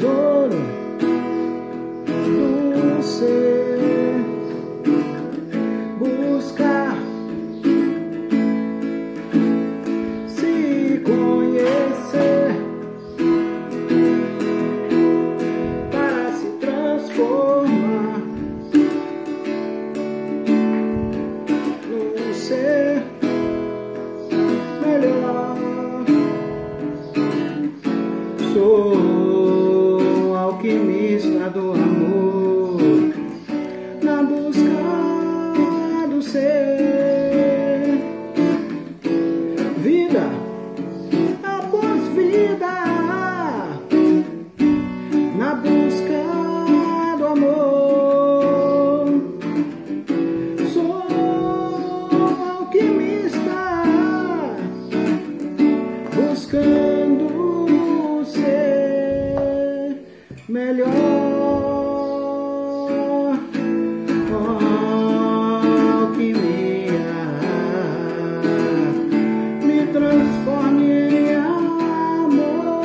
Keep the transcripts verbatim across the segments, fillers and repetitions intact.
tesouro do ser, buscar se conhecer para se transformar no ser melhor. Sou alquimista do amor, na busca do ser, vida após vida, na busca do amor. Sou alquimista, buscando melhor. Oh, alquimia, me transforme em amor.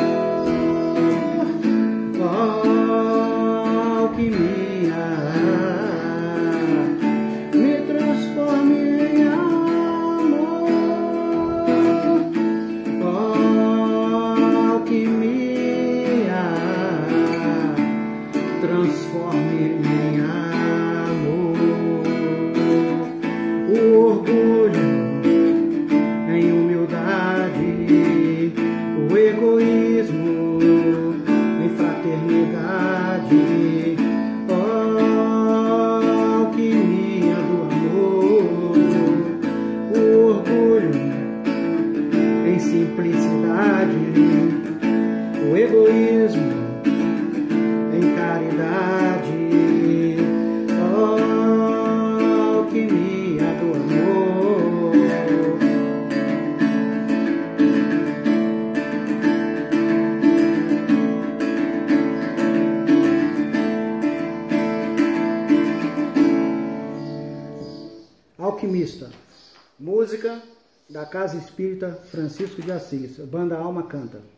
Oh, alquimia, me transforme em amor. Oh, alquimia, transforme em amor. O orgulho em humildade, o egoísmo em fraternidade. Oh, alquimia do amor. O orgulho em simplicidade, o egoísmo em caridade. Oh, alquimia do amor. Alquimista, música da Casa Espírita Francisco de Assis, banda Alma Canta.